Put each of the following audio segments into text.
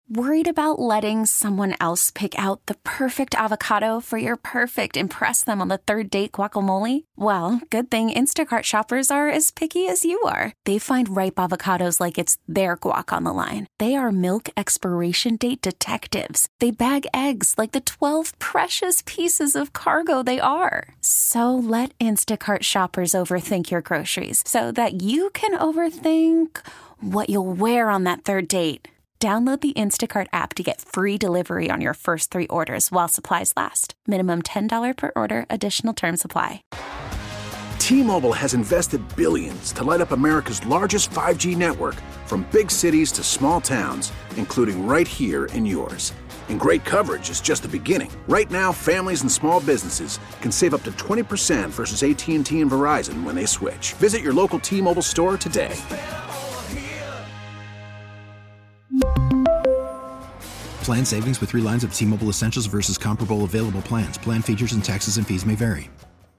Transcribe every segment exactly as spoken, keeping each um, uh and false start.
Worried about letting someone else pick out the perfect avocado for your perfect impress them on the third date guacamole? Well, good thing Instacart shoppers are as picky as you are. They find ripe avocados like it's their guac on the line. They are milk expiration date detectives. They bag eggs like the twelve precious pieces of cargo they are. So let Instacart shoppers overthink your groceries so that you can overthink what you'll wear on that third date. Download the Instacart app to get free delivery on your first three orders while supplies last. Minimum ten dollars per order. Additional terms apply. T-Mobile has invested billions to light up America's largest five G network, from big cities to small towns, including right here in yours. And great coverage is just the beginning. Right now, families and small businesses can save up to twenty percent versus A T and T and Verizon when they switch. Visit your local T-Mobile store today. Plan savings with three lines of T-Mobile Essentials versus comparable available plans. Plan features and taxes and fees may vary.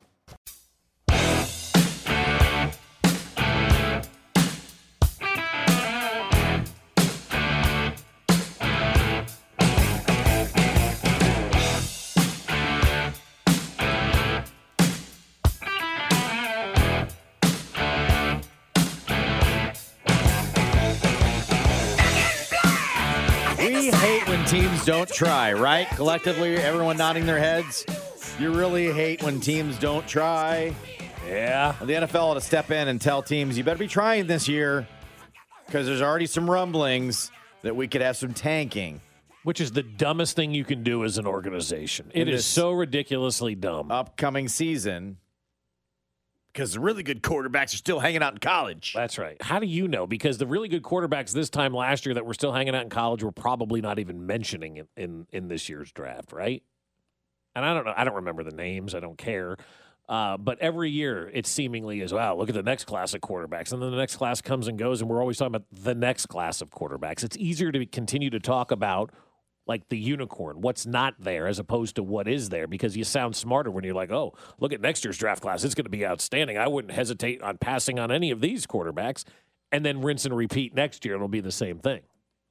Teams don't try, right? Collectively, everyone nodding their heads. You really hate when teams don't try. Yeah. Well, the N F L ought to step in and tell teams, you better be trying this year, because there's already some rumblings that we could have some tanking. Which is the dumbest thing you can do as an organization. It is so ridiculously dumb. Upcoming season, because the really good quarterbacks are still hanging out in college. That's right. How do you know? Because the really good quarterbacks this time last year that were still hanging out in college were probably not even mentioning in, in, in this year's draft, right? And I don't know. I don't remember the names. I don't care. Uh, but every year it seemingly is, wow, look at the next class of quarterbacks. And then the next class comes and goes, and we're always talking about the next class of quarterbacks. It's easier to continue to talk about like the unicorn, what's not there as opposed to what is there, because you sound smarter when you're like, oh, look at next year's draft class. It's going to be outstanding. I wouldn't hesitate on passing on any of these quarterbacks, and then rinse and repeat next year. It'll be the same thing.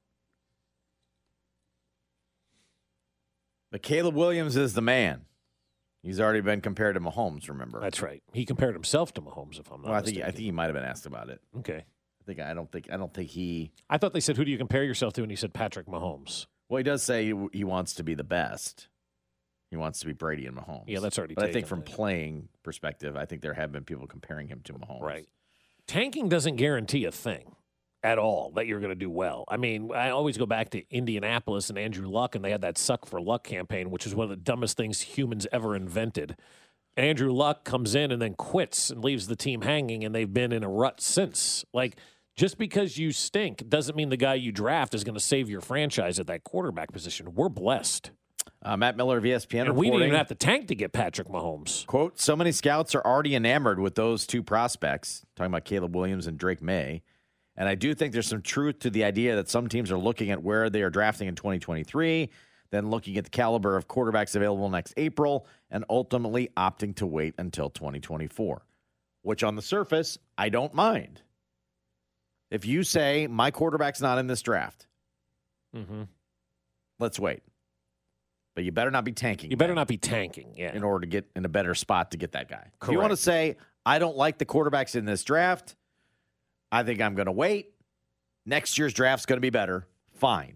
But Caleb Williams is the man. He's already been compared to Mahomes, remember? That's right. He compared himself to Mahomes, if I'm not well, I think mistaken. I think he might have been asked about it. Okay. I think I don't think I don't think he I thought they said, who do you compare yourself to? And he said Patrick Mahomes. Well, he does say he, he wants to be the best. He wants to be Brady and Mahomes. Yeah, that's already But taken, I think from yeah. playing perspective, I think there have been people comparing him to Mahomes. Right. Tanking doesn't guarantee a thing at all that you're going to do well. I mean, I always go back to Indianapolis and Andrew Luck, and they had that Suck for Luck campaign, which is one of the dumbest things humans ever invented. Andrew Luck comes in and then quits and leaves the team hanging, and they've been in a rut since. Like, just because you stink doesn't mean the guy you draft is going to save your franchise at that quarterback position. We're blessed. Uh, Matt Miller of E S P N and we didn't reporting, even have to tank to get Patrick Mahomes. Quote, so many scouts are already enamored with those two prospects, talking about Caleb Williams and Drake May. And I do think there's some truth to the idea that some teams are looking at where they are drafting in twenty twenty-three, then looking at the caliber of quarterbacks available next April, and ultimately opting to wait until twenty twenty-four, which on the surface, I don't mind. If you say, my quarterback's not in this draft, mm-hmm. let's wait. But you better not be tanking. You better not be tanking, yeah. In order to get in a better spot to get that guy. Correct. If you want to say, I don't like the quarterbacks in this draft, I think I'm going to wait. Next year's draft's going to be better. Fine.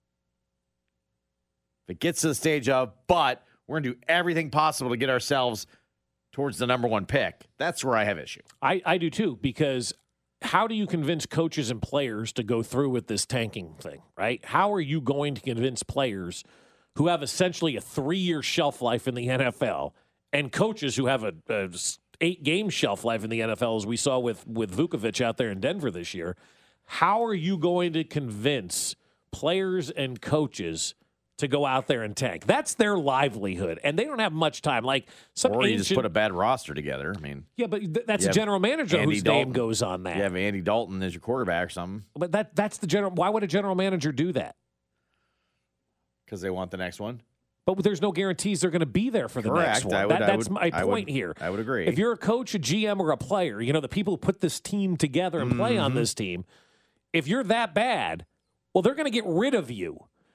If it gets to the stage of, but we're going to do everything possible to get ourselves towards the number one pick, that's where I have issue. I, I do too, because how do you convince coaches and players to go through with this tanking thing, right? How are you going to convince players who have essentially a three-year shelf life in the N F L and coaches who have a, a eight-game shelf life in the N F L, as we saw with, with Vukovic out there in Denver this year? How are you going to convince players and coaches to go out there and tank? That's their livelihood, and they don't have much time. Like some or you ancient, just put a bad roster together. I mean, yeah, but th- that's you a have general manager Andy whose Dalton. name goes on that. You have Andy Dalton as your quarterback or something But that that's the general. Why would a general manager do that? because they want the next one. But there's no guarantees they're going to be there for the Correct. next one. I would- That- I that's would- my I point would- here. I would agree. If you're a coach, a G M, or a player, you know, the people who put this team together and play on Mhm. this team, if you're that bad, well, they're going to get rid of you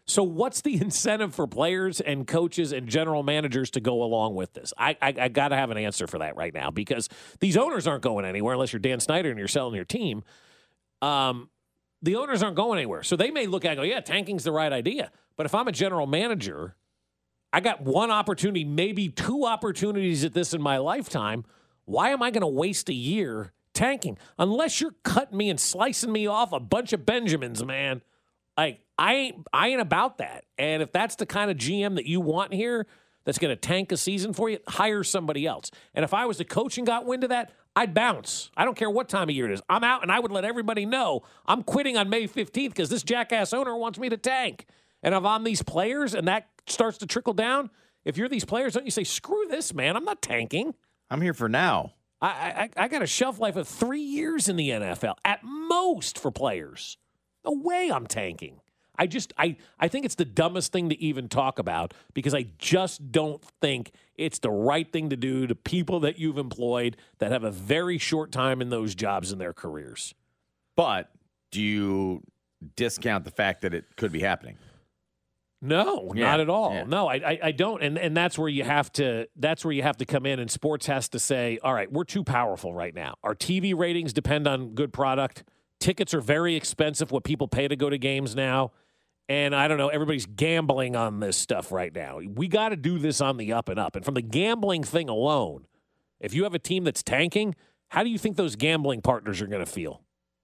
So what's the incentive for players and coaches and general managers to go along with this? I I, I got to have an answer for that right now because these owners aren't going anywhere unless you're Dan Snyder and you're selling your team. Um, the owners aren't going anywhere. So they may look at it and go, yeah, tanking's the right idea. But if I'm a general manager, I got one opportunity, maybe two opportunities at this in my lifetime. Why am I going to waste a year tanking? Unless you're cutting me and slicing me off a bunch of Benjamins, man. Like, I ain't, I ain't about that. And if that's the kind of G M that you want here that's going to tank a season for you, hire somebody else. And if I was a coach and got wind of that, I'd bounce. I don't care what time of year it is. I'm out, and I would let everybody know I'm quitting on May fifteenth because this jackass owner wants me to tank. And if I'm these players and that starts to trickle down, if you're these players, don't you say, screw this, man, I'm not tanking. I'm here for now. I, I, I got a shelf life of three years in the N F L, at most for players. No way I'm tanking. I just, I, I think it's the dumbest thing to even talk about because I just don't think it's the right thing to do to people that you've employed that have a very short time in those jobs in their careers. But do you discount the fact that it could be happening? No, Yeah, not at all. yeah. No, I, I, I don't, and and that's where you have to. That's where you have to come in, and sports has to say, all right, we're too powerful right now. Our T V ratings depend on good product. Tickets are very expensive. What people pay to go to games now, and I don't know. Everybody's gambling on this stuff right now. We got to do this on the up and up. And from the gambling thing alone, if you have a team that's tanking, how do you think those gambling partners are going to feel?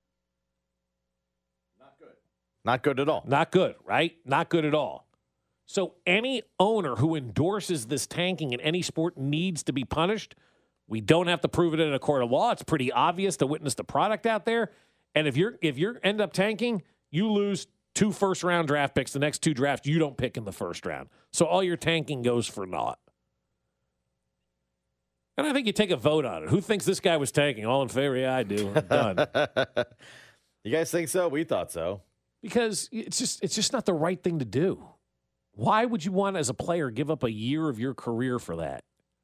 Not good at all. Not good, right? Not good at all. So any owner who endorses this tanking in any sport needs to be punished. We don't have to prove it in a court of law. It's pretty obvious to witness the product out there. And if you're if you end up tanking, you lose two first round draft picks. The next two drafts you don't pick in the first round. So all your tanking goes for naught. And I think you take a vote on it. Who thinks this guy was tanking? All in favor? Yeah, I do. I'm done. You guys think so? We thought so. Because it's just it's just not the right thing to do. Why would you want, as a player, give up a year of your career for that?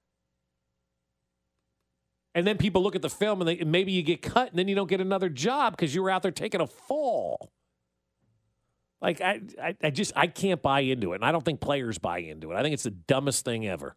And then people look at the film and, they, and maybe you get cut and then you don't get another job because you were out there taking a fall. Like, I, I, I just, I can't buy into it. And I don't think players buy into it. I think it's the dumbest thing ever.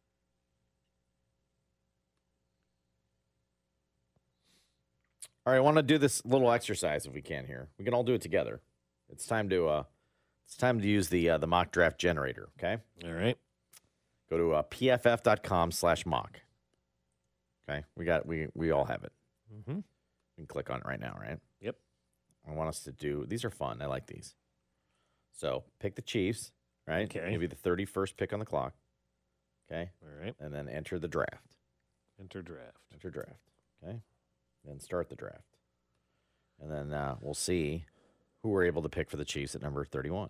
All right, I want to do this little exercise if we can here. We can all do it together. It's time to uh, it's time to use the uh, the mock draft generator. Okay. All right. Go to uh, p f f dot com slash mock. Okay, we got we we all have it. Mm-hmm. We can click on it right now, right? Yep. I want us to do. These are fun. I like these. So pick the Chiefs, right? Okay. Maybe the thirty-first pick on the clock. Okay. All right. And then enter the draft. Enter draft. Enter draft. Okay. Then start the draft. And then uh, we'll see who we're able to pick for the Chiefs at number thirty-one.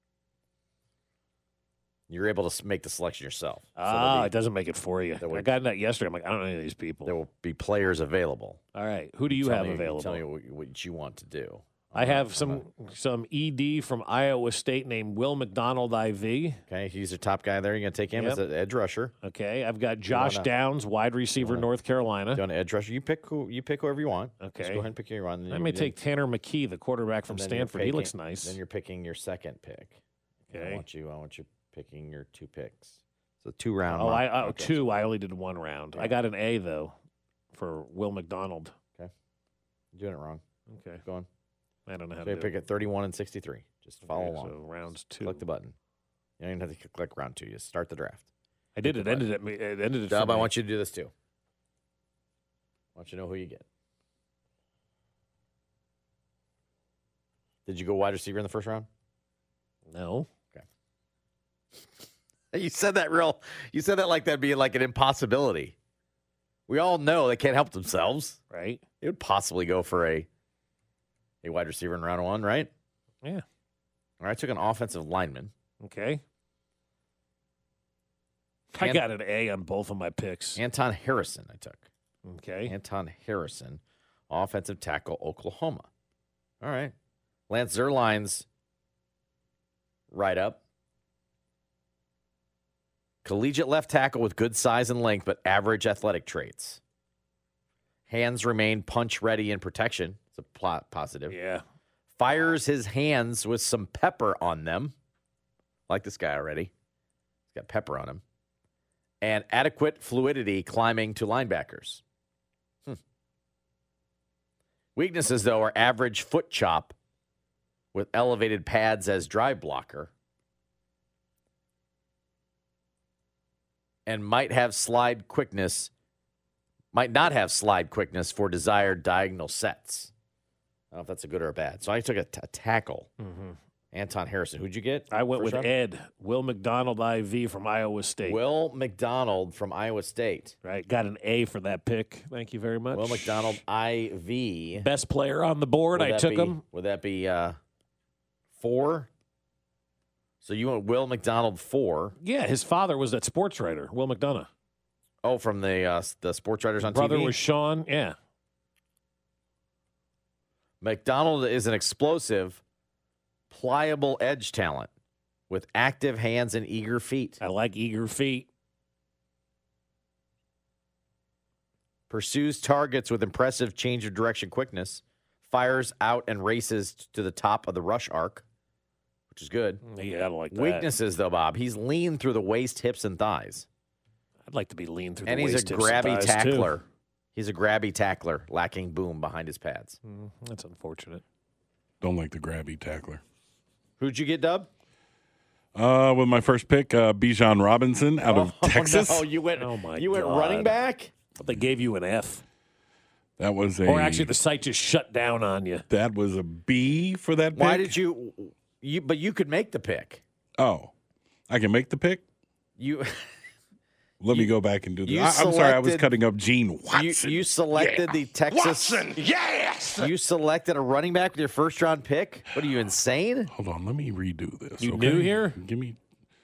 You're able to s- make the selection yourself. So there'll Ah, be- it doesn't make it for you. That would- I got that yesterday. I'm like, I don't know any of these people. there will be players available. All right. Who do you Tell have me- available? Tell me what, what you want to do. I I'm have not- some I'm some E D from Iowa State named Will McDonald I V. not- okay, he's your top guy there. You're going to take him Yep. as an edge rusher. Okay, I've got Josh wanna- Downs, wide receiver, wanna- North Carolina. Do you want an edge rusher? You pick who you pick whoever you want. Just Okay. go ahead and pick who you want. I may take Tanner McKee, the quarterback from and then you're Stanford. He picking- looks nice. Then you're picking your second pick. I Okay. want you. I want you picking your two picks. So two round. Oh, mock- I oh, mock two. I only did one round. I Yeah. got an A though for Will McDonald. You're doing it wrong. Okay, Go on. I don't know how So to you do pick it. at thirty-one and sixty-three. Just follow Okay, along. So rounds two. Click the button. You don't even have to click round two. You just start the draft. I did. click It the ended at me. It ended it. Dub, for I me. want you to do this too. I want you to know who you get. Did you go wide receiver in the first round? No. You said that real. You said that like that'd be like an impossibility. We all know they can't help themselves. Right. It would possibly go for a a wide receiver in round one, right? Yeah. All right, I took an offensive lineman. Okay. I Ant- got an A on both of my picks. Anton Harrison, I took. Okay. Anton Harrison, offensive tackle, Oklahoma. All right. Lance Zierlein's right up. Collegiate left tackle with good size and length, but average athletic traits. Hands remain punch ready in protection. It's a plot positive. Yeah. Fires his hands with some pepper on them. Like this guy already. He's got pepper on him. And adequate fluidity climbing to linebackers. Hmm. Weaknesses, though, are average foot chop with elevated pads as drive blocker. And might have slide quickness, might not have slide quickness for desired diagonal sets. I don't know if that's a good or a bad. So I took a, t- a tackle. Mm-hmm. Anton Harrison. Who'd you get? I went with round? Ed. Will McDonald, I V from Iowa State. Will McDonald from Iowa State. Right. Got an A for that pick. Thank you very much. Will McDonald, I V. Best player on the board. Would I that took be, him. Would that be uh, four? So you went Will McDonald four. Yeah, his father was that sports writer, Will McDonough. Oh, from the uh, the sports writers on Brother T V? was Sean. Yeah. McDonald is an explosive, pliable edge talent with active hands and eager feet. I like eager feet. Pursues targets with impressive change of direction quickness. Fires out and races to the top of the rush arc, which is good. Yeah, I like that. Weaknesses, though, Bob. He's lean through the waist, hips, and thighs. I'd like to be lean through And the he's waist, a hips, and grabby thighs, tackler. too. He's a grabby tackler, lacking boom behind his pads. Mm, that's unfortunate. Don't like the grabby tackler. Who'd you get, Dub? Uh, with my first pick, uh, Bijan Robinson out of Oh, Texas. No, you went. Oh, my you went God. running back. But they gave you an F. That was a. Or actually, the site just shut down on you. That was a B for that pick. Why did you? You but you could make the pick. Oh, I can make the pick. You. Let You- me go back and do you this. I, I'm sorry, I was selected- cutting up Gene You, Watson. you selected the Texas. Watson, yes. You selected a running back with your first round pick. What are you, insane? Hold on, let me redo this. You okay? new here? Give me.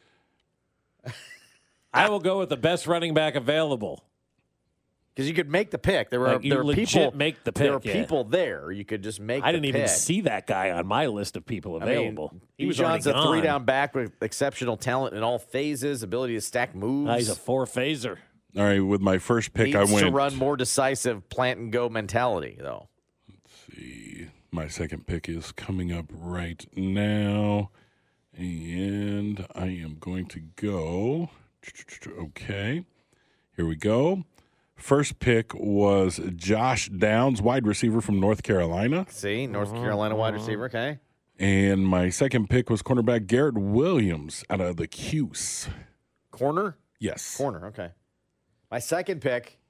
I will go with the best running back available. Because you could make the pick. There were Like, you there were legit people make the There were pick, yeah. people there. You could just make. I the didn't even pick. see that guy on my list of people I mean, available. he was already Bijan's a gone. three down back with exceptional talent in all phases, ability to stack moves. Ah, he's a four phaser. All right, with my first pick, Needs I went. to run more decisive plant and go mentality, though. See, my second pick is coming up right now, and I am going to go. Okay, here we go. First pick was Josh Downs, wide receiver from North Carolina. See, North Carolina wide receiver. Okay. And my second pick was cornerback Garrett Williams out of the Cuse. Corner? Yes. Corner, okay. My second pick,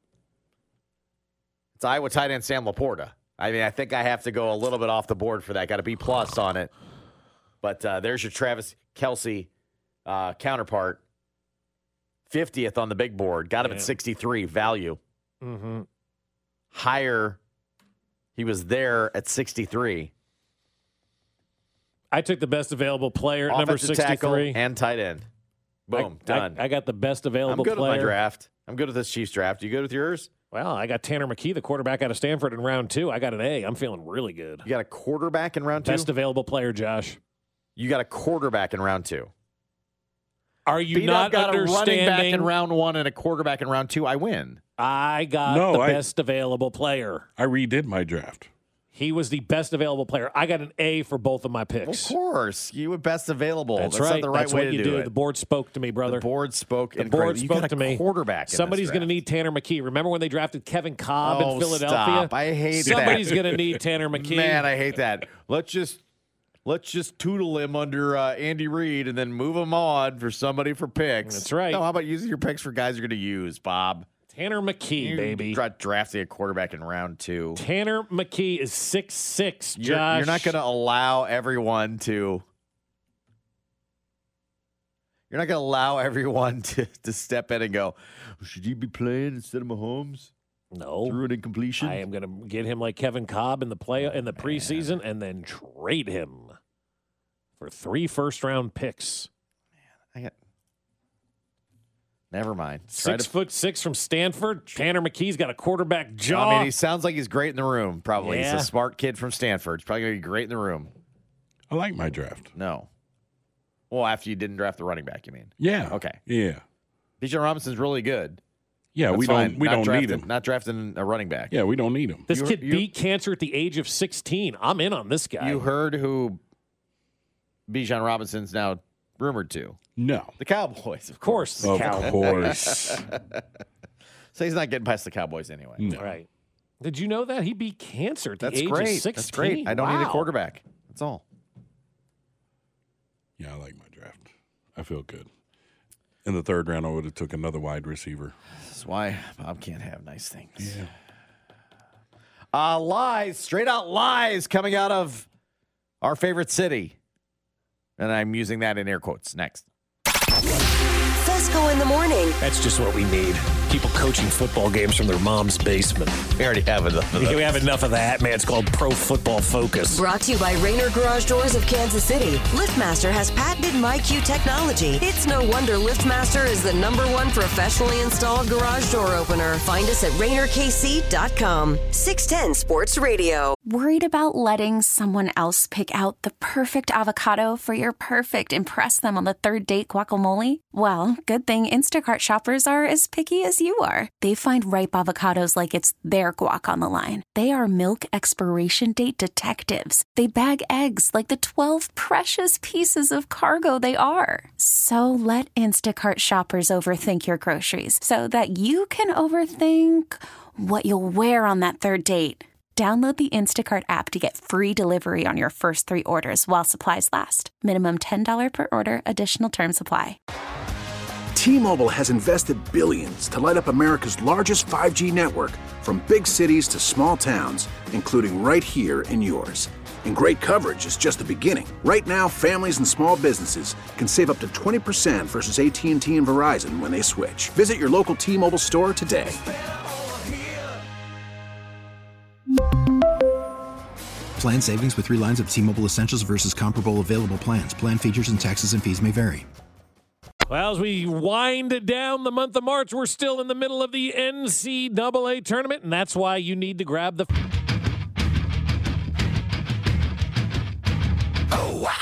it's Iowa tight end Sam Laporta. I mean, I think I have to go a little bit off the board for that. Got a B plus on it. But uh, there's your Travis Kelce uh, counterpart. fiftieth on the big board. Got him Yeah. at sixty-three value. Mm-hmm. Higher, he was there at sixty-three. I took the best available player at number Offensive tackle sixty-three. and tight end. Boom, I, I- done. I, got the best I'm available good player. with my draft. I'm good with this Chiefs draft. You good with yours? Well, I got Tanner McKee, the quarterback out of Stanford in round two. I got an A. I'm feeling really good. You got a quarterback in round two? Best available player, Josh. You got a quarterback in round two. Are you Beat not up got a running back understanding? in round one and a quarterback in round two. I win. I got No, the I- best available player. I redid my draft. He was the best available player. I got an A for both of my picks. Of course, you were best available. That's, That's right. not the right That's way what to you do, do. it. The board spoke to me, brother. The board spoke. The incredible. board You spoke got to a me. Quarterback. in Somebody's going to need Tanner McKee. Remember when they drafted Kevin Cobb Oh, in Philadelphia? stop. I hate that. Somebody's going to need Tanner McKee. Man, I hate that. Let's just let's just tootle him under uh, Andy Reid and then move him on for somebody for picks. That's right. No, how about using your picks for guys you're going to use, Bob? Tanner McKee, You baby. dra- drafting a quarterback in round two. Tanner McKee is six six, Josh. You're, you're not going to allow everyone to. You're not going to allow everyone to, to step in and go, should he be playing instead of Mahomes? No. Through an incompletion? I am going to get him like Kevin Cobb in the play in the preseason and then trade him for three first round picks. I got. Never mind. Try Six to- foot six from Stanford. Tanner McKee's got a quarterback jaw. I mean, he sounds like he's great in the room, probably. Yeah. He's a smart kid from Stanford. He's probably going to be great in the room. I like my draft. No. Well, after you didn't draft the running back, you mean? Yeah. Okay. Yeah. Bijan Robinson's really good. Yeah, That's we fine. don't we Not don't drafting, need him. Not drafting a running back. Yeah, we don't need him. this You- kid you- beat cancer at the age of sixteen. I'm in on this guy. You heard who Bijan Robinson's now rumored to? No. The Cowboys, of Of course, the Of Cowboys. course. So he's not getting past the Cowboys anyway. No. Right. Did you know that? He beat cancer at the That's age great. of sixteen. That's great. I don't need a Wow. quarterback. That's all. Yeah, I like my draft. I feel good. In the third round, I would have took another wide receiver. That's why Bob can't have nice things. Yeah. Uh, lies, straight out lies coming out of our favorite city. And I'm using that in air quotes. Next. Fesco in the morning. That's just what we need. People coaching football games from their mom's basement. We already have enough of We have enough of that, man. It's called Pro Football Focus. Brought to you by Rainer Garage Doors of Kansas City. LiftMaster has patented MyQ technology. It's no wonder LiftMaster is the number one professionally installed garage door opener. Find us at Rainer K C dot com. six ten Sports Radio. Worried about letting someone else pick out the perfect avocado for your perfect impress them on the third date guacamole? Well, good thing Instacart shoppers are as picky as you are. They find ripe avocados like it's their guac on the line. They are milk expiration date detectives. They bag eggs like the twelve precious pieces of cargo they are. So let Instacart shoppers overthink your groceries so that you can overthink what you'll wear on that third date. Download the Instacart app to get free delivery on your first three orders while supplies last. Minimum ten dollars per order. Additional terms apply. T-Mobile has invested billions to light up America's largest five G network, from big cities to small towns, including right here in yours. And great coverage is just the beginning. Right now, families and small businesses can save up to twenty percent versus A T and T and Verizon when they switch. Visit your local T-Mobile store today. Plan savings with three lines of T-Mobile Essentials versus comparable available plans. Plan features and taxes and fees may vary. Well, as we wind down the month of March, we're still in the middle of the N C double A tournament, and that's why you need to grab the... Oh, wow.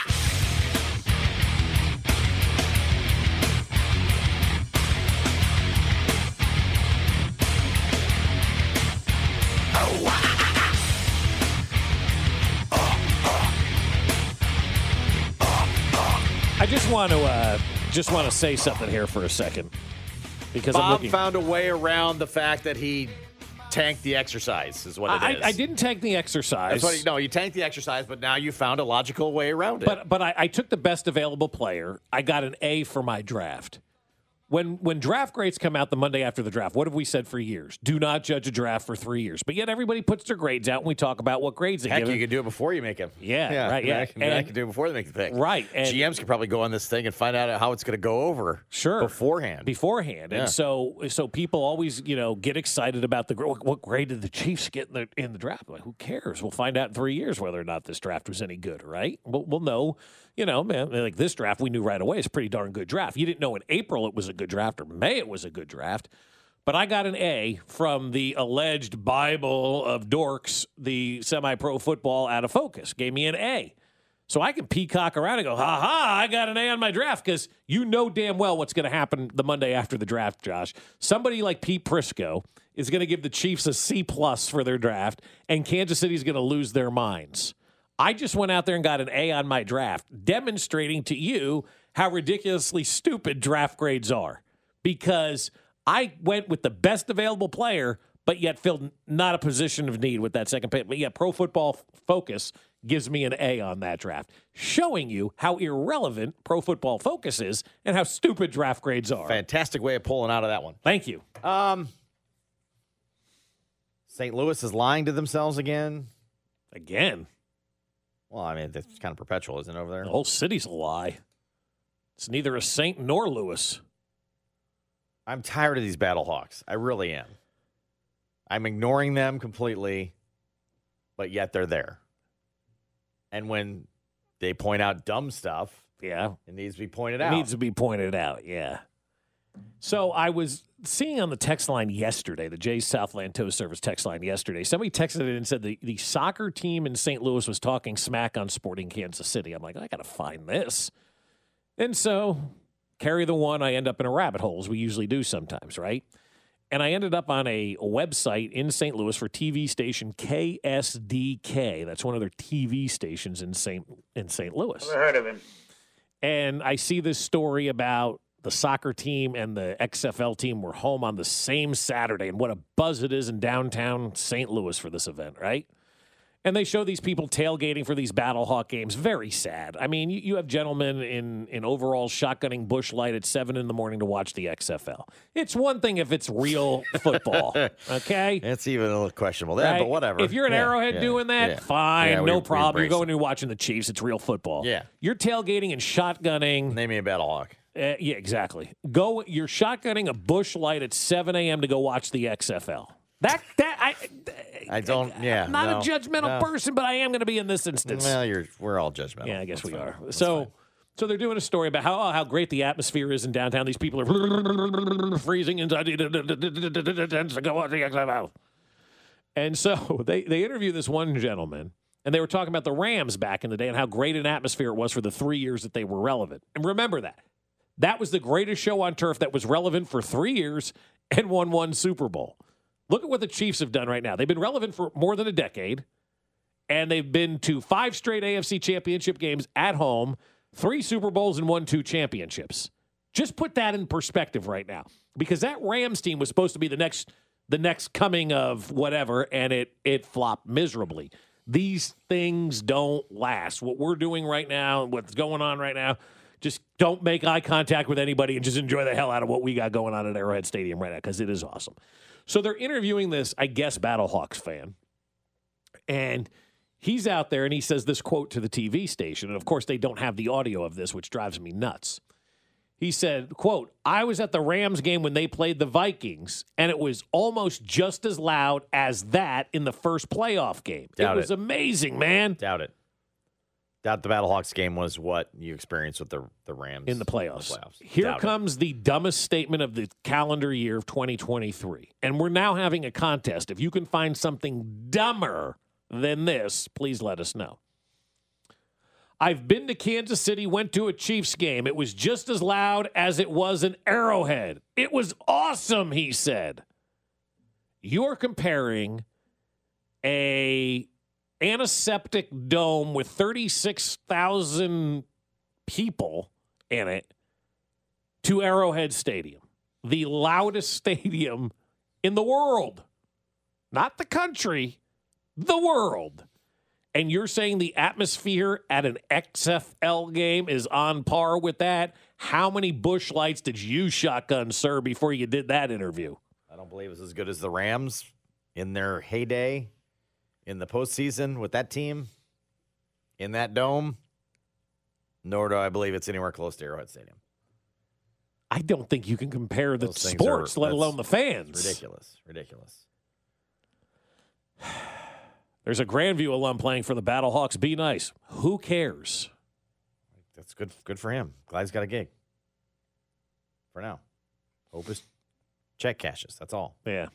I just want to uh, just want to say something here for a second, because I'm Bob looking. found a way around the fact that he tanked the exercise, is what it I, is. I didn't take the exercise. That's what he, no, you tanked the exercise, but now you found a logical way around it. But but I, I took the best available player. I got an A for my draft. When when draft grades come out the Monday after the draft, what have we said for years? Do not judge a draft for three years. But yet everybody puts their grades out, and we talk about what grades they Heck, give. you can do it before you make them. Yeah, right, yeah. I can, I And- can do it before they make the pick. Right, and- G Ms could probably go on this thing and find out how it's going to go over Sure. beforehand. beforehand. Yeah. And so so people always, you know, get excited about the gr- what, what grade did the Chiefs get in the in the draft? Like, who cares? We'll find out in three years whether or not this draft was any good, right? We'll, we'll know, you know, man, like this draft we knew right away is a pretty darn good draft. You didn't know in April it was a good draft or May it was a good draft. But I got an A from the alleged Bible of dorks, the semi-pro football out of focus. Gave me an A. So I can peacock around and go, ha ha, I got an A on my draft, because you know damn well what's going to happen the Monday after the draft, Josh. Somebody like Pete Prisco is going to give the Chiefs a C plus for their draft, and Kansas City is going to lose their minds. I just went out there and got an A on my draft, demonstrating to you how ridiculously stupid draft grades are, because I went with the best available player, but yet filled not a position of need with that second pick. But yet Pro Football Focus gives me an A on that draft, showing you how irrelevant Pro Football Focus is and how stupid draft grades are. Fantastic way of pulling out of that one. Thank you. Um, Saint Louis is lying to themselves again. Again, Well, I mean, that's kind of perpetual, isn't it, over there? the whole city's a lie. It's neither a Saint nor Louis. I'm tired of these Battlehawks. I really am. I'm ignoring them completely, but yet they're there. And when they point out dumb stuff, Yeah. it needs to be pointed It out. needs to be pointed out, yeah. So I was seeing on the text line yesterday, the Jay's Southland Tow Service text line yesterday, somebody texted it and said the, the soccer team in Saint Louis was talking smack on Sporting Kansas City. I'm like, I got to find this. And so, carry the one, I end up in a rabbit hole, as we usually do sometimes, right? And I ended up on a, a website in Saint Louis for T V station K S D K. That's one of their T V stations in Saint in Saint Louis. Never heard of him. And I see this story about the soccer team and the X F L team were home on the same Saturday, and what a buzz it is in downtown Saint Louis for this event, right? And they show these people tailgating for these Battlehawk games. Very sad. I mean, you, you have gentlemen in, in overalls shotgunning Busch Light at seven in the morning to watch the X F L. It's one thing if it's real football, okay? It's even a little questionable there, Right? but whatever. If you're an Yeah, Arrowhead yeah, doing that, yeah. fine, Yeah, we- no we problem. You're embrace going it. and watching the Chiefs. It's real football. Yeah. You're tailgating and shotgunning. Name me a Battlehawk. Uh, yeah, exactly. Go. You're shotgunning a Busch Light at seven a.m. to go watch the X F L. That that I. I don't. Yeah. I'm not no, a judgmental no. person, but I am going to be in this instance. Well, you're. We're all judgmental. yeah, I guess That's we fine. are. That's So, fine. so they're doing a story about how how great the atmosphere is in downtown. These people are freezing inside to go watch the X F L. And so they they interview this one gentleman, and they were talking about the Rams back in the day and how great an atmosphere it was for the three years that they were relevant. And remember that. That was the greatest show on turf that was relevant for three years and won one Super Bowl. Look at what the Chiefs have done right now. They've been relevant for more than a decade, and they've been to five straight A F C championship games at home, three Super Bowls, and won two championships. Just put that in perspective right now, because that Rams team was supposed to be the next the next coming of whatever, and it it flopped miserably. These things don't last. What we're doing right now and what's going on right now, just don't make eye contact with anybody and just enjoy the hell out of what we got going on at Arrowhead Stadium right now, because it is awesome. So they're interviewing this, I guess, Battlehawks fan, and he's out there and he says this quote to the T V station, and of course they don't have the audio of this, which drives me nuts. He said, quote, "I was at the Rams game when they played the Vikings, and it was almost just as loud as that in the first playoff game. Doubt it was it. amazing, man." Doubt it. Doubt the Battlehawks game was what you experienced with the the Rams In the playoffs. In the playoffs. Here Doubt it. comes the dumbest statement of the calendar year of twenty twenty-three. And we're now having a contest. If you can find something dumber than this, please let us know. "I've been to Kansas City, went to a Chiefs game. It was just as loud as it was in Arrowhead. It was awesome," he said. You're comparing a antiseptic dome with thirty-six thousand people in it to Arrowhead Stadium, the loudest stadium in the world. Not the country, the world. And you're saying the atmosphere at an X F L game is on par with that? How many Busch Lights did you shotgun, sir, before you did that interview? I don't believe it's as good as the Rams in their heyday in the postseason with that team in that dome. Nor do I believe it's anywhere close to Arrowhead Stadium. I don't think you can compare the Those things sports, are- let that's alone the fans. Ridiculous. Ridiculous. There's a Grandview alum playing for the Battlehawks. Be nice. Who cares? That's good. Good for him. Glad he's got a gig. For now. Hope his check cashes. That's all. Yeah.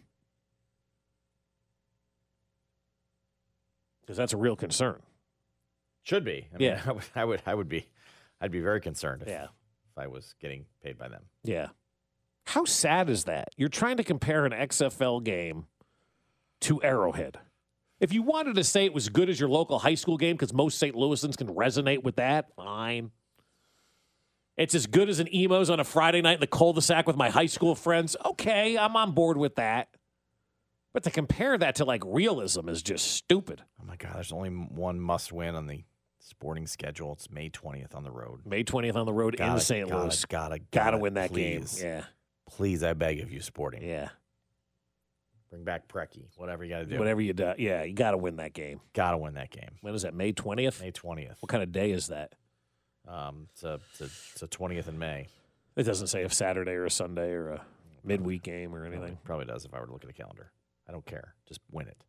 Because that's a real concern. Should be. I mean, Yeah. I would, I would. I would be. I'd be very concerned if, Yeah. if I was getting paid by them. Yeah. How sad is that? You're trying to compare an X F L game to Arrowhead. If you wanted to say it was good as your local high school game, because most Saint Louisans can resonate with that, fine. It's as good as an Emos on a Friday night in the cul-de-sac with my high school friends. Okay, I'm on board with that. But to compare that to, like, realism is just stupid. Oh, my God. There's only one must win on the sporting schedule. It's May twentieth on the road. May twentieth on the road Gotta, in Saint gotta, Louis. Gotta, gotta, Gotta win that please. game. Yeah. Please, I beg of you, sporting. Yeah. Bring back Preki. Whatever you got to do. Whatever you do. Yeah, you got to win that game. Got to win that game. When is that, May twentieth? May twentieth. What kind of day is that? Um, it's a, it's a, it's a twentieth in May. It doesn't say if Saturday or a Sunday or a midweek game or anything. Probably, probably does if I were to look at a calendar. I don't care. Just win it.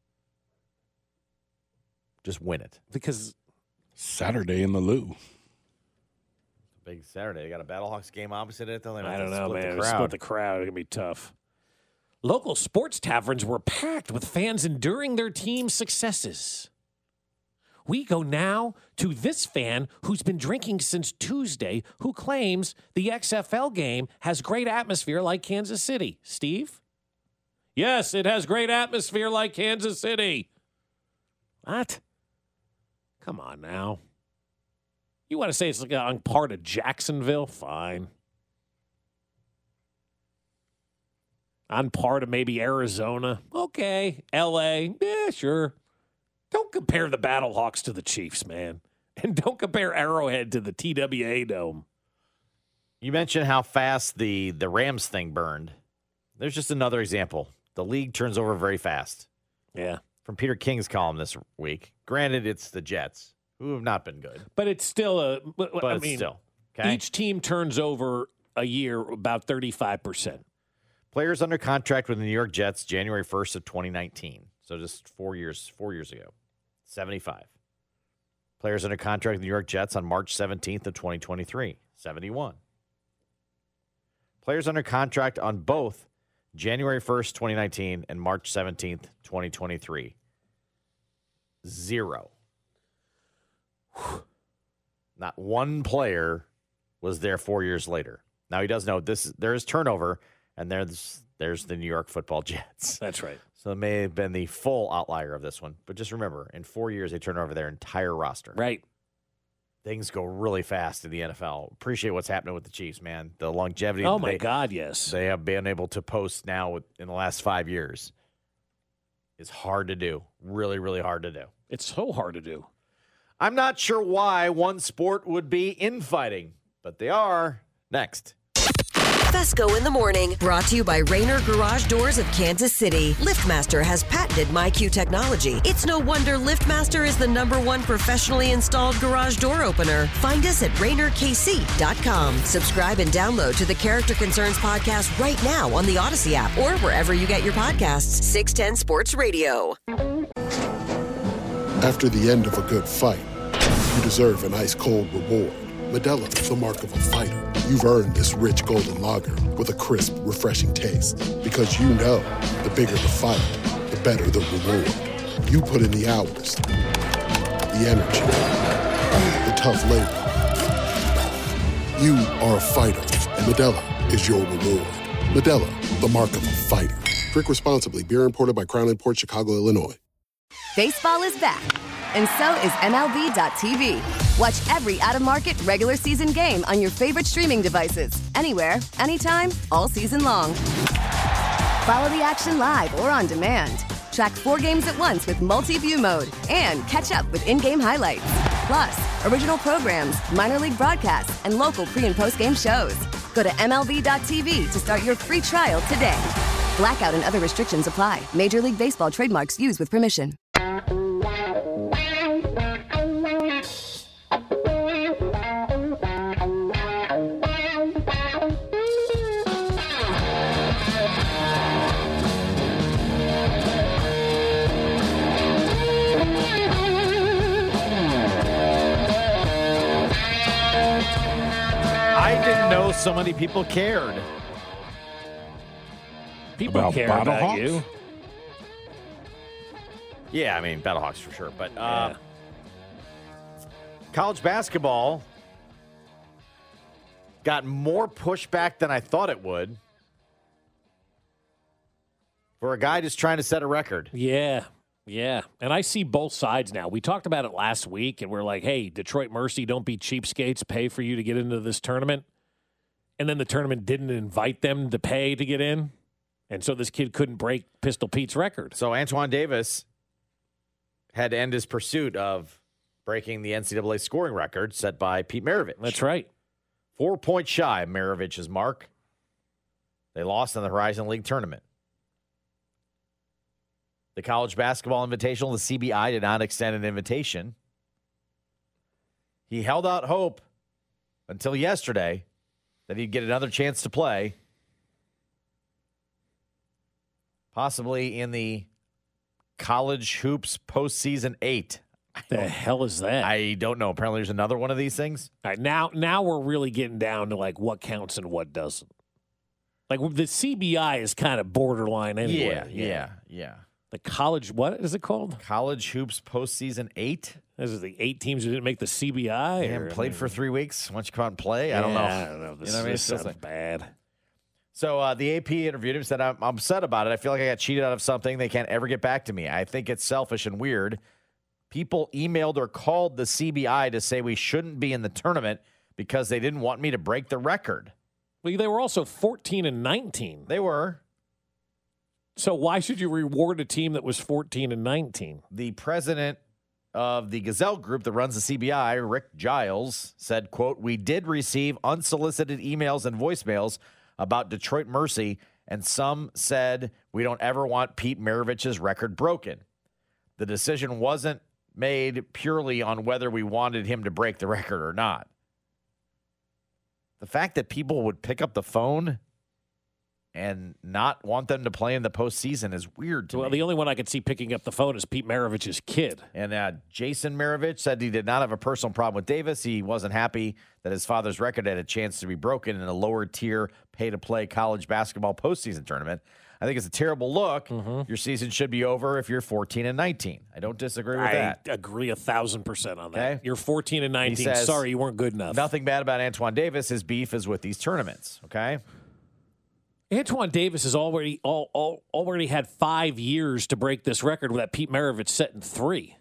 Just win it. Because Saturday in the Lou. Big Saturday. They got a Battlehawks game opposite it, though. They I have don't to know, split man. The crowd. Split the crowd. It's going to be tough. Local sports taverns were packed with fans enduring their team's successes. We go now to this fan who's been drinking since Tuesday, who claims the X F L game has great atmosphere like Kansas City. Steve? Yes, it has great atmosphere like Kansas City. What? Come on now. You want to say it's like on par to Jacksonville? Fine. On par to maybe Arizona? Okay. L A? Yeah, sure. Don't compare the Battlehawks to the Chiefs, man. And don't compare Arrowhead to the T W A Dome. You mentioned how fast the, the Rams thing burned. There's just another example. The league turns over very fast. Yeah. From Peter King's column this week. Granted, it's the Jets, who have not been good. But it's still a. But, But I it's mean, still. Okay? each team turns over a year about thirty-five percent. Players under contract with the New York Jets January first of twenty nineteen. So just four years, four years ago. seventy-five. Players under contract with the New York Jets on March seventeenth of twenty twenty-three. seventy-one. Players under contract on both January first, twenty nineteen and March seventeenth, twenty twenty-three. Zero. Not one player was there four years later. Now he does know this. There is turnover, and there's there's the New York Football Jets. That's right. So it may have been the full outlier of this one. But just remember, in four years, they turn over their entire roster. Right. Things go really fast in the N F L. Appreciate what's happening with the Chiefs, man. The longevity. Oh, my they, God, yes. They have been able to post now with, in the last five years is hard to do. Really, really hard to do. It's so hard to do. I'm not sure why one sport would be infighting, but they are. Next. Fesco in the morning, brought to you by Rainer Garage Doors of Kansas City. LiftMaster has patented MyQ technology. It's no wonder LiftMaster is the number one professionally installed garage door opener. Find us at Rainer K C dot com. Subscribe and download to the Character Concerns podcast right now on the Odyssey app or wherever you get your podcasts. six ten Sports Radio. After the end of a good fight, you deserve an ice-cold reward. Modelo is the mark of a fighter. You've earned this rich golden lager with a crisp, refreshing taste. Because you know, the bigger the fight, the better the reward. You put in the hours, the energy, the tough labor. You are a fighter, and Modelo is your reward. Modelo, the mark of a fighter. Drink responsibly. Beer imported by Crown Imports, Chicago, Illinois. Baseball is back, and so is M L B dot T V. Watch every out-of-market regular season game on your favorite streaming devices, anywhere, anytime, all season long. Follow the action live or on demand. Track four games at once with multi-view mode and catch up with in-game highlights. Plus, original programs, minor league broadcasts, and local pre- and post-game shows. Go to M L B dot T V to start your free trial today. Blackout and other restrictions apply. Major League Baseball trademarks used with permission. I didn't know so many people cared. People About care about Battlehawks? you. Yeah, I mean, Battlehawks for sure. But uh, Yeah. college basketball got more pushback than I thought it would for a guy just trying to set a record. Yeah. Yeah. And I see both sides now. We talked about it last week, and we're like, hey, Detroit Mercy, don't be cheapskates. Pay for you to get into this tournament. And then the tournament didn't invite them to pay to get in. And so this kid couldn't break Pistol Pete's record. So Antoine Davis had to end his pursuit of breaking the N C double A scoring record set by Pete Maravich. That's right. Four points shy of Maravich's mark. They lost in the Horizon League tournament. The College Basketball Invitational, the C B I, did not extend an invitation. He held out hope until yesterday that he'd get another chance to play, possibly in the College Hoops Postseason eight. The hell is that? I don't know. Apparently there's another one of these things. All right, now, now we're really getting down to like what counts and what doesn't. Like the C B I is kind of borderline anyway. Yeah, yeah, yeah. The college, what is it called? College Hoops Postseason eight. This is the eight teams who didn't make the C B I. They haven't played for three weeks. Why don't you come out and play? I don't know. I don't know. This, You know what I mean? this It feels sounds like- bad. So uh, the A P interviewed him, said, I'm, I'm upset about it. I feel like I got cheated out of something. They can't ever get back to me. I think it's selfish and weird People emailed or called the C B I to say we shouldn't be in the tournament because they didn't want me to break the record. Well, they were also fourteen and nineteen. They were. So why should you reward a team that was fourteen and nineteen? The president of the Gazelle Group that runs the C B I, Rick Giles, said, quote, "We did receive unsolicited emails and voicemails about Detroit Mercy, and some said we don't ever want Pete Maravich's record broken. The decision wasn't made purely on whether we wanted him to break the record or not." The fact that people would pick up the phone and not want them to play in the postseason is weird to well, me. Well, the only one I could see picking up the phone is Pete Maravich's kid. And uh, Jason Maravich said he did not have a personal problem with Davis. He wasn't happy that his father's record had a chance to be broken in a lower-tier pay-to-play college basketball postseason tournament. I think it's a terrible look. Mm-hmm. Your season should be over if you're fourteen and nineteen. I don't disagree with I that. I agree a thousand percent on that. Okay. You're fourteen and nineteen. Says, sorry, you weren't good enough. Nothing bad about Antoine Davis. His beef is with these tournaments, okay? Antoine Davis has already all, all, already had five years to break this record with that Pete Maravich set in three.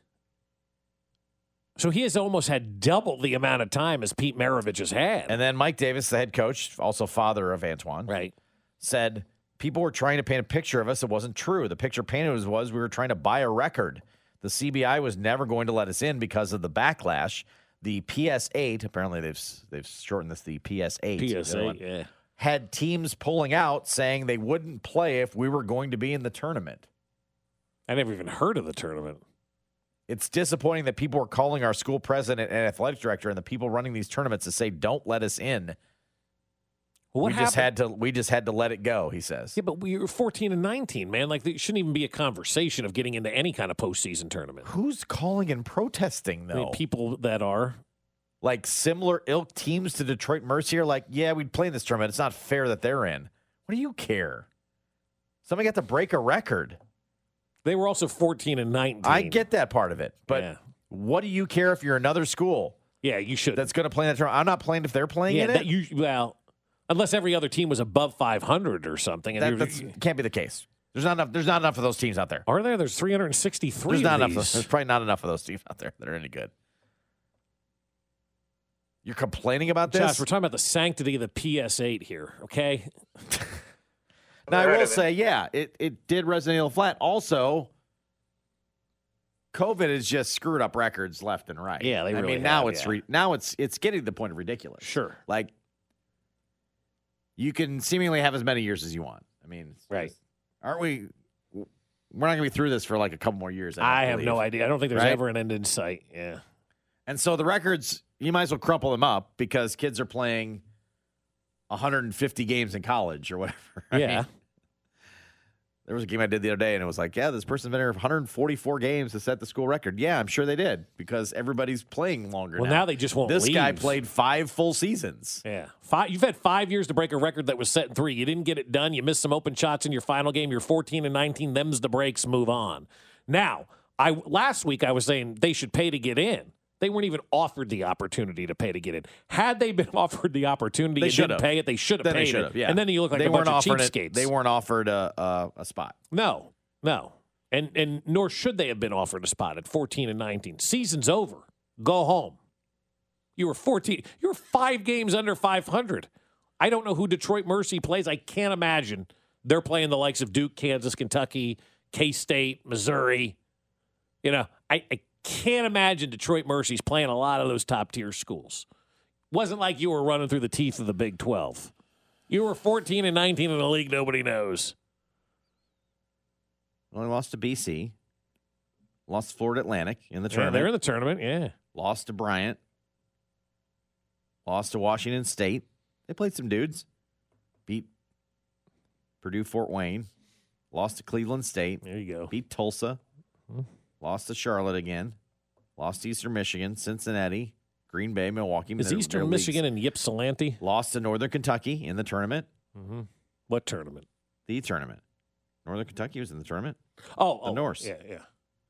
So he has almost had double the amount of time as Pete Maravich has had. And then Mike Davis, the head coach, also father of Antoine, right, said people were trying to paint a picture of us that wasn't true. The picture painted was, was we were trying to buy a record. The C B I was never going to let us in because of the backlash. The P S eight, apparently they've they've shortened this the P S eight. P S eight, yeah. Had teams pulling out saying they wouldn't play if we were going to be in the tournament. I never even heard of the tournament. It's disappointing that people were calling our school president and athletic director and the people running these tournaments to say, "Don't let us in." What we happened? just had to. We just had to let it go. He says. Yeah, but we were fourteen and nineteen, man. Like, there shouldn't even be a conversation of getting into any kind of postseason tournament. Who's calling and protesting though? I mean, people that are like similar ilk teams to Detroit Mercy are like, yeah, we'd play in this tournament. It's not fair that they're in. What do you care? Somebody got to break a record. They were also fourteen and nineteen. I get that part of it, but yeah. What do you care if you're another school? Yeah, you should. That's going to play in that tournament. I'm not playing if they're playing yeah, in that it. You, well, unless every other team was above five hundred or something. And that that's, can't be the case. There's not enough. There's not enough of those teams out there. Are there? There's three hundred sixty-three. There's not of enough. these. Of those, there's probably not enough of those teams out there that are any good. You're complaining about this? Josh, we're talking about the sanctity of the P S eight here, okay? Now, I will say, yeah, it, it did resonate a little flat. Also, COVID has just screwed up records left and right. Yeah, they I really mean, now have, it's yeah. re, now it's it's getting to the point of ridiculous. Sure. Like, you can seemingly have as many years as you want. I mean, right. Just, aren't we? We're not going to be through this for like a couple more years. I, I have believe. no idea. I don't think there's right? ever an end in sight. Yeah. And so the records, you might as well crumple them up because kids are playing one hundred fifty games in college or whatever. I Yeah. mean, there was a game I did the other day, and it was like, yeah, this person's been here one hundred forty-four games to set the school record. Yeah, I'm sure they did because everybody's playing longer Well, now. now they just won't This leave. guy played five full seasons. Yeah. Five, you've had five years to break a record that was set in three. You didn't get it done. You missed some open shots in your final game. You're fourteen and nineteen. Them's the breaks. Move on. Now, I last week I was saying they should pay to get in. They weren't even offered the opportunity to pay to get in. Had they been offered the opportunity They and should didn't have. pay it, they should have Then paid they should it. have, yeah. And then you look like they a bunch weren't of offered cheapskates. it, They weren't offered a, a, a spot. No, no. And and nor should they have been offered a spot at fourteen and nineteen. Season's over. Go home. You were fourteen. You were five games under five hundred. I don't know who Detroit Mercy plays. I can't imagine they're playing the likes of Duke, Kansas, Kentucky, K-State, Missouri. You know, I, I can't imagine Detroit Mercy's playing a lot of those top-tier schools. Wasn't like you were running through the teeth of the Big twelve. You were fourteen and nineteen in a league nobody knows. Only lost to B C. Lost to Florida Atlantic in the Yeah, tournament. they're in the tournament, yeah. Lost to Bryant. Lost to Washington State. They played some dudes. Beat Purdue Fort Wayne. Lost to Cleveland State. There you go. Beat Tulsa. Hmm. Lost to Charlotte again. Lost to Eastern Michigan, Cincinnati, Green Bay, Milwaukee. Is They're- Eastern they're Michigan leagues. and Ypsilanti? Lost to Northern Kentucky in the tournament. Mm-hmm. What tournament? The tournament. Northern Kentucky was in the tournament. Oh, the oh, Norse. Yeah, yeah.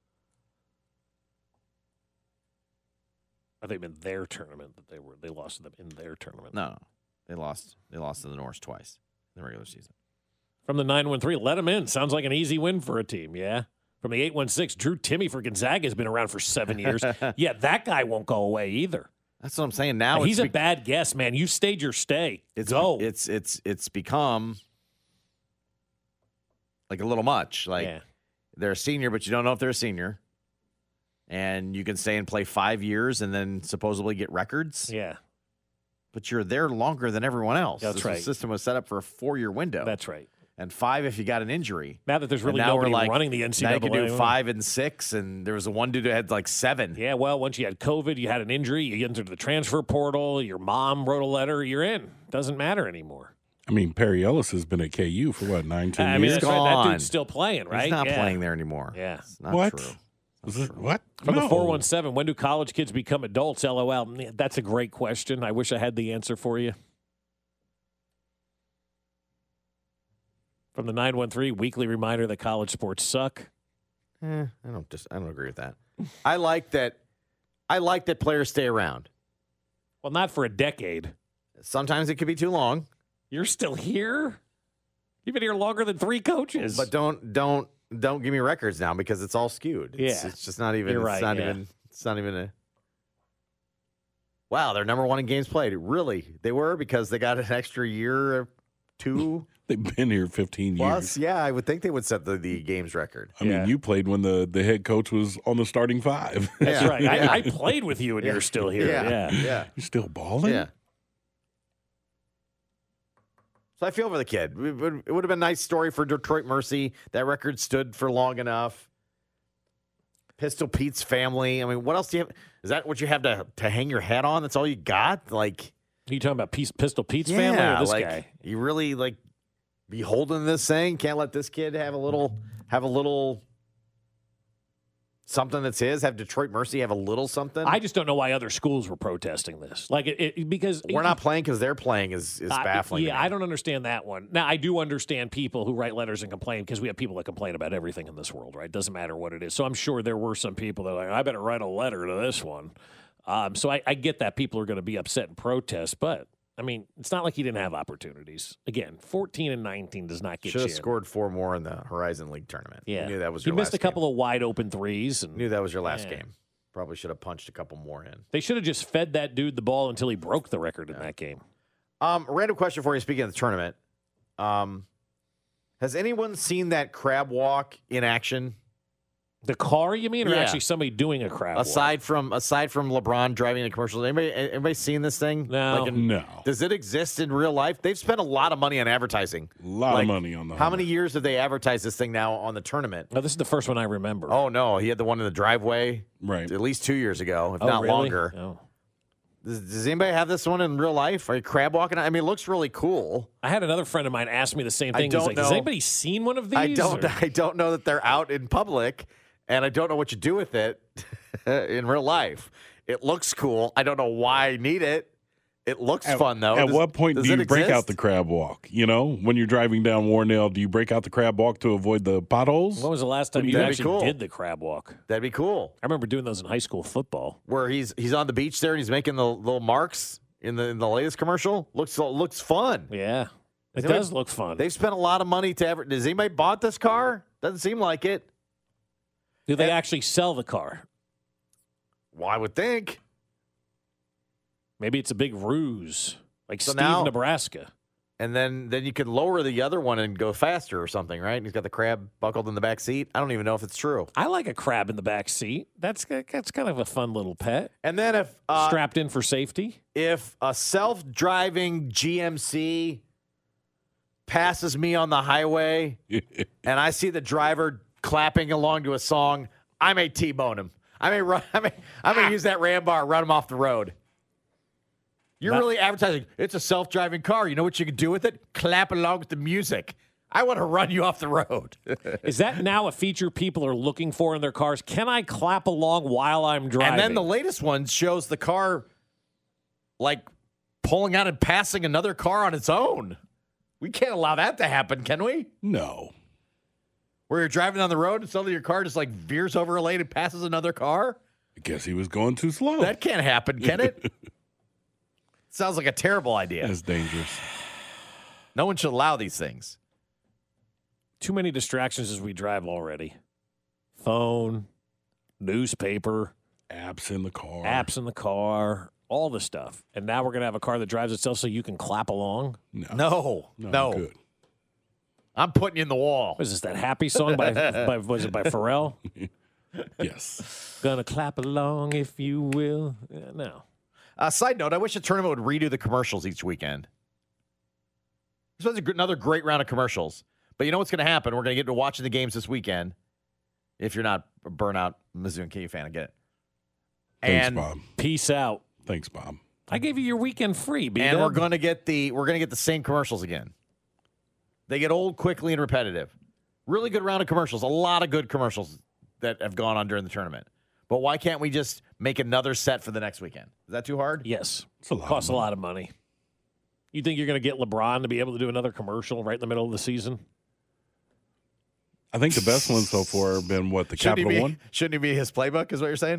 I think in their tournament that they were they lost to them in their tournament. No, they lost. They lost to the Norse twice in the regular season. From the nine one three, let them in. Sounds like an easy win for a team, yeah? From the eight one six, Drew Timmy for Gonzaga has been around for seven years. Yeah, that guy won't go away either. That's what I'm saying. Now he's it's a be- bad guess, man. You stayed your stay. It's go. It's it's it's become like a little much. Like yeah. they're a senior, but you don't know if they're a senior. And you can stay and play five years and then supposedly get records. Yeah. But you're there longer than everyone else. That's this right. system was set up for a four-year window. That's right. And five if you got an injury. Now that there's really now nobody we're like, running the N C now double A. you can do five and six, and there was a one dude who had like seven. Yeah, well, once you had COVID, you had an injury, you entered the transfer portal, your mom wrote a letter, you're in. Doesn't matter anymore. I mean, Perry Ellis has been at K U for what, nine, ten I mean, years? that's right. That dude's still playing, right? He's not yeah. playing there anymore. Yeah. It's not What? true. Is it, what? From no. the four one seven, when do college kids become adults? L O L. That's a great question. I wish I had the answer for you. From the nine one three, weekly reminder that college sports suck. Eh, I don't just I don't agree with that. I like that I like that players stay around. Well, not for a decade. Sometimes it could be too long. You're still here? You've been here longer than three coaches. But don't don't don't give me records now because it's all skewed. It's, Yeah. it's just not even You're it's right, not yeah. even it's not even a Wow, they're number one in games played. Really? They were because they got an extra year or two. They've been here fifteen Plus, years. yeah, I would think they would set the, the games record. I Yeah. mean, you played when the, the head coach was on the starting five. That's Yeah. right. Yeah. I, I played with you and you're still here. Yeah. Yeah. Yeah. You're still balling? Yeah. So I feel for the kid. It would, it would have been a nice story for Detroit Mercy. That record stood for long enough. Pistol Pete's family. I mean, what else do you have? Is that what you have to, to hang your hat on? That's all you got? Like, Are you talking about Peace, Pistol Pete's yeah, family or this like, guy? You really like be holding this thing? Can't let this kid have a little have a little something that's his? Have Detroit Mercy have a little something? I just don't know why other schools were protesting this. Like, it, it because We're not playing because they're playing is, is I- baffling. to yeah, me. I don't understand that one. Now, I do understand people who write letters and complain because we have people that complain about everything in this world, right? Doesn't matter what it is. So I'm sure there were some people that are like, I better write a letter to this one. Um, so I, I get that people are going to be upset and protest, but I mean, it's not like he didn't have opportunities. Again, fourteen and nineteen does not get Should you have in. scored four more in the Horizon League tournament. Yeah, You knew that was he your missed last a couple game. of wide open threes, and Knew that was your last Yeah. game. Probably should have punched a couple more in. they should have just fed that dude the ball until he broke the record in that game. Um, random question for you. Speaking of the tournament, um, has anyone seen that crab walk in action? The car, you mean, or Yeah. actually somebody doing a crab walk? Aside from aside from LeBron driving the commercials, anybody anybody seen this thing? No. Like in- No. Does it exist in real life? They've spent a lot of money on advertising. A lot Like, of money on the How Hummer. many years have they advertised this thing now on the tournament? No, this is the first one I remember. Oh no, he had the one in the driveway Right. at least two years ago, if Oh, not really? longer. Oh. Does, does anybody have this one in real life? Are you crab walking? I mean, it looks really cool. I had another friend of mine ask me the same I thing. He's don't like, Has know. anybody seen one of these? I don't. Or- I don't know that they're out in public, and I don't know what you do with it in real life. It looks cool. I don't know why I need it. It looks At, fun though. At Does- what point does do you it break out exist? the crab walk? You know, when you're driving down Warnell, do you break out the crab walk to avoid the potholes? When was the last time you That'd be actually cool. did the crab walk? That'd be cool. I remember doing those in high school football. Where he's he's on the beach there and he's making the little marks in the in the latest commercial. Looks looks fun. Yeah. It Has does anybody- look fun. They've spent a lot of money to ever. Has anybody bought this car? Doesn't seem like it. Do they and- actually sell the car? Well, I would think. Maybe it's a big ruse, like So Steve, now- Nebraska. And then then you could lower the other one and go faster or something, right? And he's got the crab buckled in the back seat. I don't even know if it's true. I like a crab in the back seat. That's that's kind of a fun little pet. And then if uh, Strapped in for safety. if a self-driving G M C passes me on the highway and I see the driver clapping along to a song, I may T-bone him. I may run. I may. I may use that ram bar, run him off the road. You're Not- really advertising. It's a self-driving car. You know what you can do with it? Clap along with the music. I want to run you off the road. Is that now a feature people are looking for in their cars? Can I clap along while I'm driving? And then the latest one shows the car like pulling out and passing another car on its own. We can't allow that to happen, can we? No. Where you're driving down the road and suddenly your car just like veers over a lane and passes another car? I guess he was going too slow. That can't happen, can it? Sounds like a terrible idea. That's dangerous. No one should allow these things. Too many distractions as we drive already. phone, newspaper, apps in the car, apps in the car, all the stuff. And now we're going to have a car that drives itself so you can clap along? No. No. No. No. Good. I'm putting you in the wall. Was this that happy song by, by was it by Pharrell? Yes. Gonna clap along if you will. Yeah, no. Uh, side note, I wish the tournament would redo the commercials each weekend. This was a, another great round of commercials. But you know what's going to happen? We're going to get to watching the games this weekend. If you're not a burnout Mizzou and K U fan, I get it. Thanks, And Bob. Peace out. Thanks, Bob. I gave you your weekend free, B-Dub. And we're going to get the we're going to get the same commercials again. They get old quickly and repetitive. Really good round of commercials. A lot of good commercials that have gone on during the tournament. But why can't we just make another set for the next weekend? Is that too hard? Yes. It's a lot Costs of a lot of money. You think you're going to get LeBron to be able to do another commercial right in the middle of the season? I think the best ones so far have been what the Shouldn't he Capital be, One. Shouldn't he be his playbook? Is what you're saying?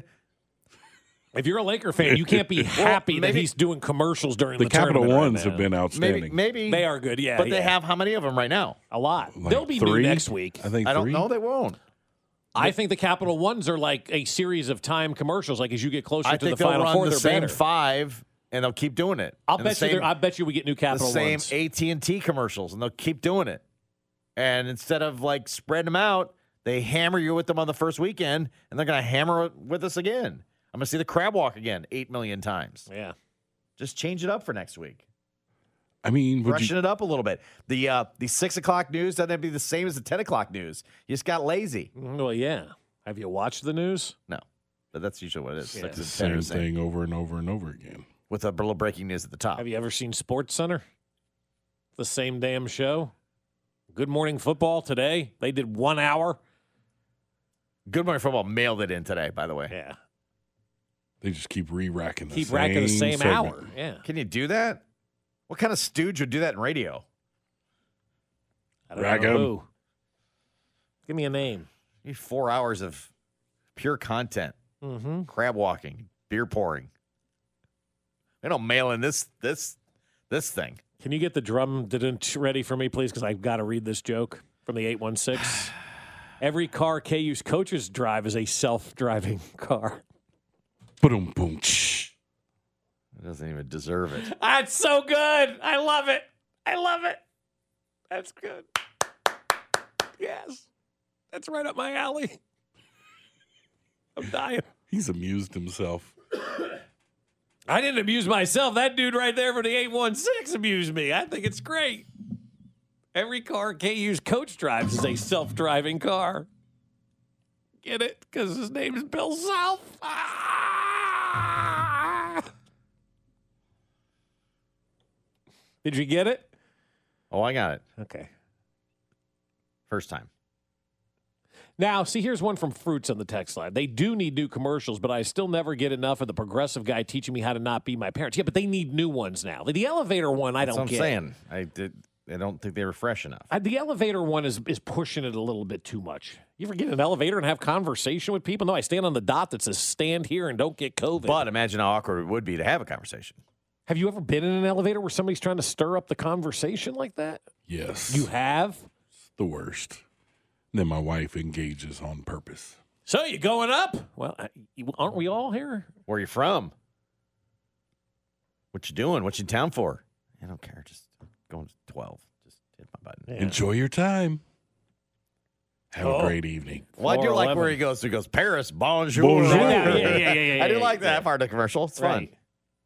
If you're a Laker fan, you can't be happy maybe- that he's doing commercials during The the, Capital tournament right Ones now. have been outstanding. Maybe, maybe They are good, yeah. But yeah. they have how many of them right now? a lot. Like They'll be three? new next week. I think I don't three. know. They won't. I think the Capital Ones are like a series of time commercials. Like as you get closer I to think the they'll Final run Four, the they're same better. five, and they'll keep doing it. I'll And bet the same, you. there- I bet you we get new the Capital same Ones. A T and T commercials, and they'll keep doing it. And instead of like spreading them out, they hammer you with them on the first weekend, and they're going to hammer it with us again. I'm going to see the crab walk again eight million times. Yeah. Just change it up for next week. I mean, would Freshen you, it up a little bit. The uh, the six o'clock news doesn't have to be the same as the ten o'clock news. You just got lazy. Well, yeah. Have you watched the news? No, but that's usually what it is. Yeah. Six and ten same are the same. thing over and over and over again. With a little breaking news at the top. Have you ever seen Sports Center? The same damn show. Good Morning Football today. They did one hour. Good Morning Football mailed it in today, by the way. Yeah. They just keep re-racking the Keep same racking the same segment. hour. Yeah. Can you do that? What kind of stooge would do that in radio? I don't Rack know 'em. who. Give me a name. You need four hours of pure content. Mm-hmm. Crab walking, beer pouring. They don't mail in this this this thing. Can you get the drum didn't ready for me, please? Because I've got to read this joke from the eight one six. Every car K U's coaches drive is a self-driving car. Boom, boom. It doesn't even deserve it. That's so good. I love it. I love it. That's good. Yes. That's right up my alley. I'm dying. He's amused himself. I didn't amuse myself. That dude right there from the eight one six amused me. I think it's great. Every car K U's coach drives is a self-driving car. Get it? Because his name is Bill Self. Ah! Did you get it? Oh, I got it. Okay. First time. Now, see, here's one from Fruits on the text line. They do need new commercials, but I still never get enough of the progressive guy teaching me how to not be my parents. Yeah, but they need new ones now. The elevator one, I That's don't what I'm get. saying. I did. I don't think they were fresh enough. Uh, the elevator one is is pushing it a little bit too much. You ever get in an elevator and have conversation with people? No, I stand on the dot that says stand here and don't get COVID. But imagine how awkward it would be to have a conversation. Have you ever been in an elevator where somebody's trying to stir up the conversation like that? Yes. You have? It's the worst. Then my wife engages on purpose. So you going up? Well, uh, you- aren't we all here? Where you from? What you doing? What you in town for? I don't care. Just going to twelve. Just hit my button. Yeah. Enjoy your time. Have Oh. a great evening. Well, I do Floor like eleven. where he goes. He goes, Paris, bonjour. Bonjour. Yeah, yeah, yeah, yeah, yeah, I do yeah, like that yeah. part of the commercial. It's fun. Right.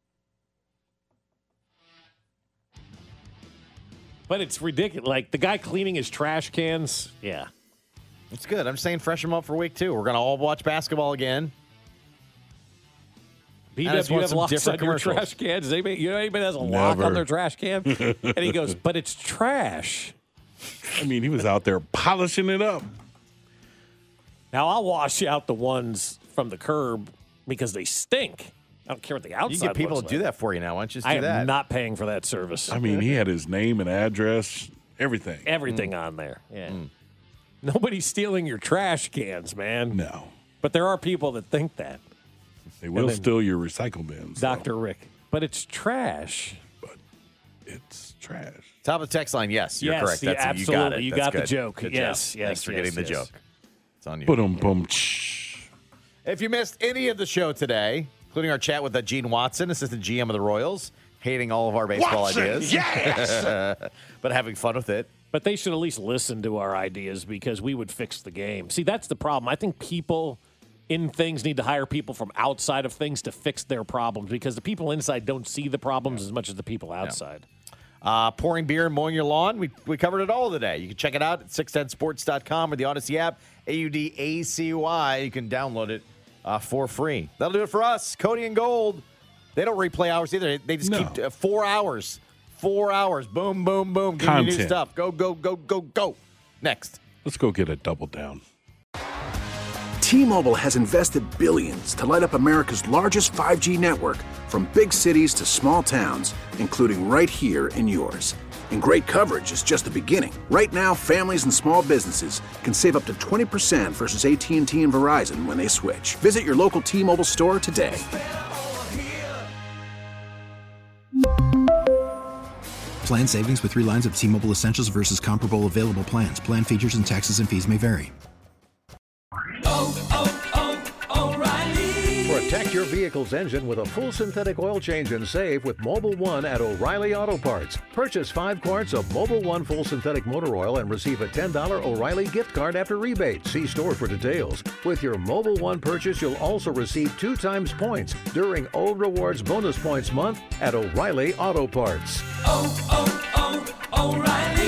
But it's ridiculous. Like the guy cleaning his trash cans. Yeah. It's good. I'm saying freshen them up for week two. We're going to all watch basketball again. B I just W, you want have some locks on different your commercials. trash cans? Does anybody, you know anybody that has a lock on Never. their trash can? And he goes, but it's trash. I mean, he was out there polishing it up. Now, I'll wash out the ones from the curb because they stink. I don't care what the outside You get people to looks do like. that for you now. Why don't you just do I am that? not paying for that service. I mean, he had his name and address, everything. Everything on there. Yeah. Nobody's stealing your trash cans, man. No. But there are people that think that. They will then- steal your recycle bins. though. Doctor Rick. But it's trash. But it's trash. Top of the text line, yes, you're Yes, correct. yeah, That's You got absolutely. it. You That's got the good. joke. Good Yes, job. yes, Thanks for yes, getting the yes. joke. It's on you. Boom, boom. If you missed any of the show today, including our chat with uh, Gene Watson, assistant G M of the Royals, hating all of our baseball Watson, ideas. Yes! But having fun with it. But they should at least listen to our ideas because we would fix the game. See, that's the problem. I think people in things need to hire people from outside of things to fix their problems because the people inside don't see the problems as much as the people outside. Yeah. Uh, pouring beer and mowing your lawn. We, we covered it all today. You can check it out at six ten sports dot com or the Odyssey app, A U D A C Y. You can download it uh, for free. That'll do it for us. Cody and Gold. They don't replay hours either. They just No. keep uh, four hours. Four hours. Boom, boom, boom. Give you new Content. stuff. Go, go, go, go, go. Next. Let's go get a double down. T-Mobile has invested billions to light up America's largest five G network, from big cities to small towns, including right here in yours. And great coverage is just the beginning. Right now, families and small businesses can save up to twenty percent versus A T and T and Verizon when they switch. Visit your local T-Mobile store today. Plan savings with three lines of T-Mobile Essentials versus comparable available plans. Plan features and taxes and fees may vary. Protect your vehicle's engine with a full synthetic oil change and save with Mobil one at O'Reilly Auto Parts. Purchase five quarts of Mobil one full synthetic motor oil and receive a ten dollars O'Reilly gift card after rebate. See store for details. With your Mobil one purchase, you'll also receive two times points during O Rewards Bonus Points Month at O'Reilly Auto Parts. Oh, oh, oh, O'Reilly